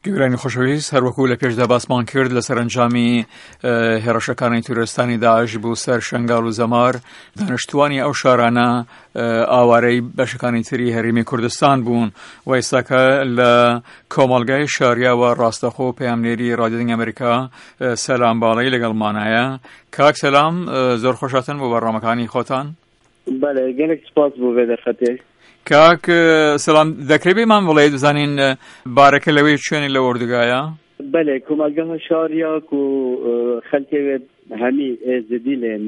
گوێرانی خۆشەویست، هەروەکو لە پێشدا باسمان کرد لە سەرنجامی هێرشەکانی توورستانی داعش بوو سەر شنگال و زەمار، دانیشتوانی ئەو شارانە ئاوارەی بەشەکانی تری هەرێمی کوردستان بوون و ئێستاکە لە کۆمەڵگای شاریا و ڕاستەخۆ پەیامنێری ڕادیۆی ئەمریکا سەلام باڵای لەگەڵمانایە. کاک سەلام، زۆر خۆشاتن بۆ بەڕامەکانی خۆتان. بەڵێ گەلێک سپاس بۆ بێدەخەتێ. کاک سەلام، دەکرێت بێمان بڵێ بزانین بارەکە لەوەی چێنی لە وردوگایە؟ بەڵێ کۆمەلگەها شاریا و خەلکێ هەمی ئێزدی لێن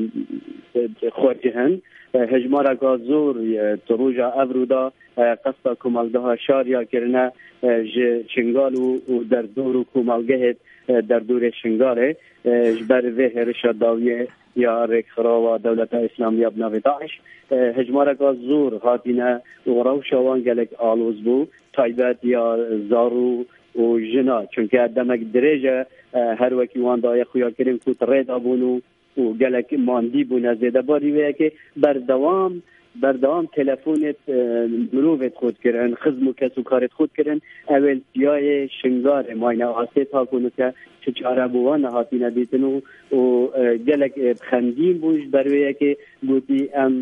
خۆرجهن هەژمارەکە زۆر ڕۆژە ئەڤرودا قەستا کۆمەلگەها شاریا کردنە شنگال و دەردور و کۆمەلگەهێت دەردورێ شنگالێ ji ber vê hêrişa dawiyê ya rêkxirawa dewleta İslamî ya binavê Daeş hejmareka zor hatine û rewşa wan gelek aloz bû taybet ya zarû û jina çünkü demek dirêje her wekî wan daye xuya kirin ku rêda bûn û gelek mandî bûne zêdebarî wê yekê berdewam telefonê mirovê xwed kirin xizm û kesûkarê xwed kirin ew siyayê şingarê mayne asê takunike çi çare bû wan hatîne dîtin û gelek xemgîn bû ji ber wê yekê gotî em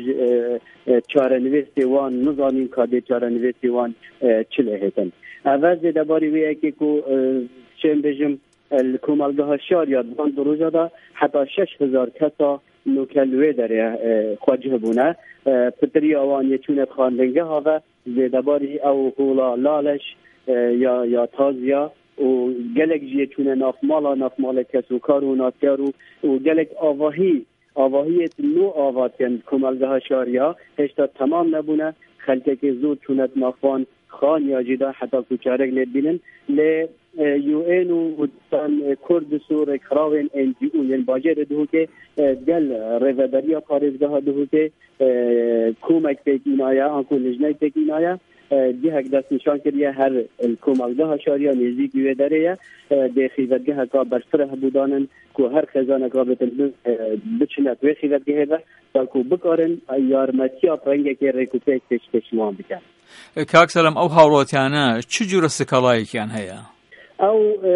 çarenivîstê wan nizanîn kadê çarenivîstê wan çi lê hêtin. Ev zêdebarî wê yekê ku çên bêjim کۆمەلگەها شاریا دوان دروژە دا حتا 6,000 کەسا نوکەل وێ دەرێ خواجه بوونە پتری ئەوان یەچوونە خواندنگەها و زێدەباری ئەو هۆڵا لالەش یا تازیا و gelek jî çûne nafmala kesûkar û natkar û gelek avahiyê nû avatên kommelgeha şariya hêşta temam nebûne xelkekê zor çûnet nafan xan ya jî da heta ku çarek lê bînin lê UN û Kurdis û rêkxiravên NGO yên bajarê dihûkê gel rêveberiya parêzgeha dihûkê komek pêkînaya an ku lijnek pêkînaya cihek destnîşan kiriye her kommelgeha şariya nêzîkî wê derê ye dê xîvetgeheka bersire hebûdanin ku her xêzaneka bitin biçine wê xîvetgehê ve ta ku bikarin yarmetiya rengekê rêkûpêk pêşwan bikin. کاک سەلام، ئەو هاوڵاتیانە چ جوورە سکەڵایەکیان هەیە؟ ئەو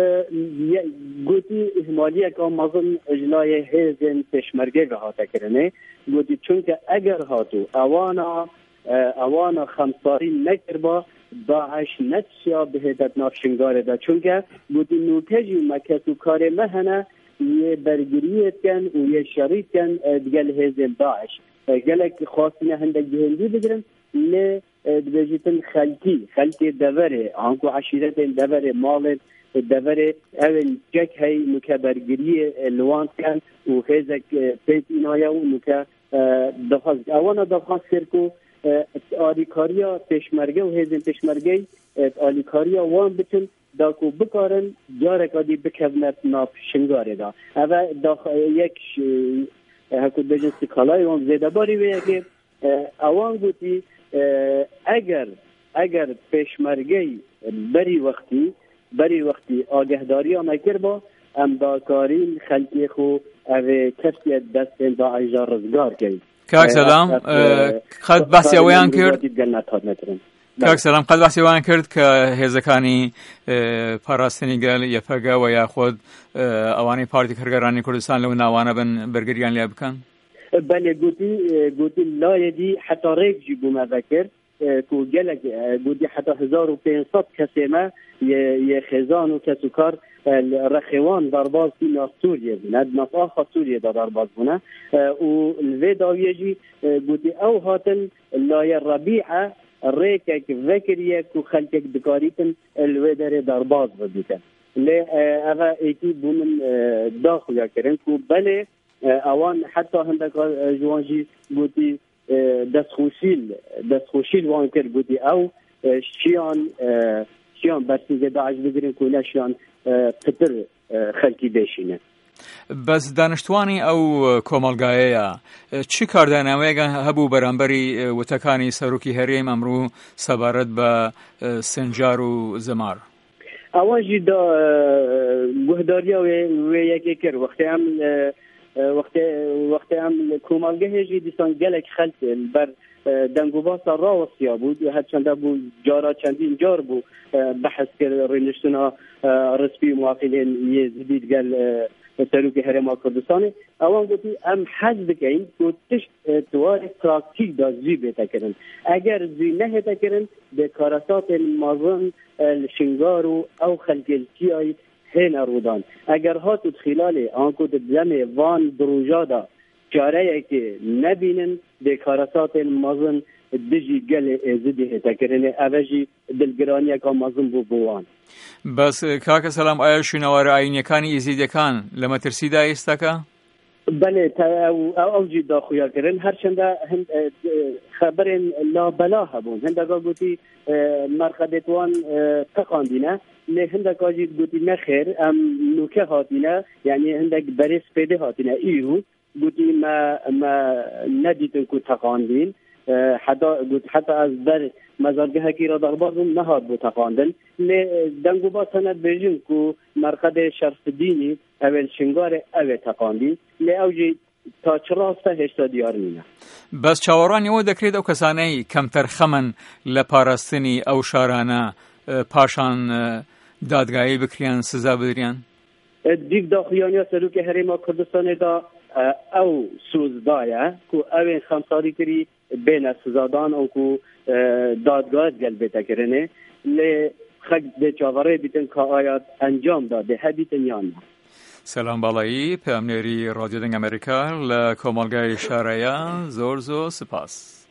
گوتی ئیهمالیەکە مەزن ئەجلایە هێزên پێشمەرگەی هاتەکردنێ گوتی چونکە ئەگەر هاتوو ئەوانە خەمساری نەکربا داعش نەچیا بهێدەت ناو شنگارێدا چونکە گوتی نوکەژی مەکەس و کارێ مەهەنە یê bergiriyetken û yê şerîtken digel hêzên Daeş gelek xwastîne hindek gihêndî bigirin lê dibêjîtin xelkê deverê an ku eşîretên deverê malên deverê evên cek hey nuke bergiriyê li wan ken û hêzek pêkînaya û nuke dixwaz ewana dixwaz ser ku alîkariya pêşmerge û hêzên pêşmergey alîkariya wan bikin da ku bikarin careka dî bikevne nav şingarê da ev yek heku bêjin sikalayê wan zêdebarî wê yekê ewan gotî eger pêşmergey berî wextî agehdarîya me kirba em dakarîn xelkê xwe evê kesiye destên Daişa rizgar kirin. کاک سەلام، قەت باسی ئەوەیان کرد کاک سەلام قەت باسی ئەوەیان کرد کە هێزەکانی پاراستنی گەل یەپەگە و یاخود ئەوانەی پارتی کارگەرانی کوردستان لەو ناوانە بن بەرگریان لێ بکەن؟ بەڵێ گوتی لایەدی حتا ڕێک jî bûme vekir ku gelek gotî heta 1500 kesê me yê xêzan û kesûkar rexêwan derbas bî nav Sûriyê bûne nav axa Sûriyê de derbas bûne û li vê dawiyê jî gotî ew hatin layê Rebîe rêkek vekiriye ku xelkek dikarîtin li wê derê derbas bibîtin lê ev êkî bû min daxuya kirin ku belê ewan heta hindeka ji wan jî gotî destxoşîl wan kir gotî ew şiyan bersîzê Daeş bigirin ku neşiyan pitir xelkî bêşîne. بەس دانیشتوانی ئەو کۆمەڵگایەیە چی کارداناوەیەک هەبوو بەرامبەری وتەکانی سەرۆکی هەرێم ئەمڕۆ سەبارەت بە سنجار و زەمار؟ ئەوان jî guhdariya wê yekê kir wextê em komelgehê jî dîsan gelek xelk ber دنگوباس راوسیا بود هرچند بود جارا چندین جار بود بحث کرد رینشتنا رسمی موافقین یزدید گل سروک هرما کردستان اوان گوتی ام حزب کین گوتش توار پراکتیک دا زی بیتا کرن اگر زی نه تا کرن به کاراسات مازن شنگارو او خلقلتی های هین رودان اگر هاتو خلال آنکو دم وان دروجادا چاره که نبینن به کاراسات مازن دجی گل ازدی تکرنه اوجی دلگرانی که مازن بوان بس کاک سلام آیا شنوار عینیکانی ازیدکان لما ترسیده ایستکا؟ بله او جی دا خویا کرن هرچنده خبر لا بلا هبون هندگا گوتی مرخدتوان تقاندینه نه هندگا جی گوتی نخیر ام نوکه هاتینه یعنی هندگ بریس پیده هاتینه ایرو گوتی ما ندیتن که تقاندین حتی از در مزارگه کی را در بازم نهاد بود تقاندن دنگو با سند بیجن که مرقد شرف دینی اول شنگار اول تقاندی اوجی تا چراسته هشتا دیار نینه بس چاورانی او دکرید او کسانی کمتر خمن لپارستنی او شارانه پاشان دادگاهی بکریان سزا بدریان دیگ داخلیانی سروک هرما کردستان دا او سوزدایه که اوین خمساری کری بین سزادان او که دادگاه گل کرنه لی خگ ده چاوره بیتن که آیات انجام داده هبیتن یان سلام بالایی پیامنری رادیو دنگ امریکا لکمالگای شارعه زورزو سپاس